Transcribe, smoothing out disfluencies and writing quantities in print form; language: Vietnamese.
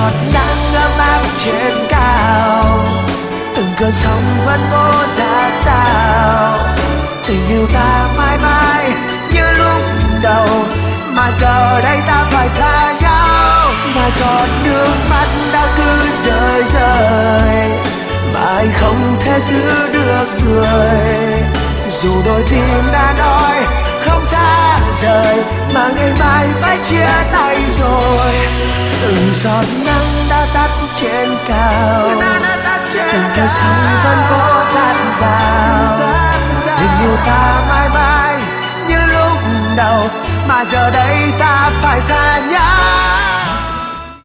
giọt nắng ấm áp trên cao, từng cơn sóng vẫn vỗ ra sao. Tình yêu ta mãi mãi như lúc đầu, mà giờ đây ta phải xa nhau. Và giọt nước mắt đã cứ rơi rơi, mà anh không thể giữ được người. Dù đôi tim đã nói không xa rời, mà ngày mai phải chia tay rồi. Từng giọt nắng đã tắt trên cao, từng cơn sóng vẫn vỗ dạt vào. Tình yêu ta mãi mãi như lúc đầu, mà giờ đây ta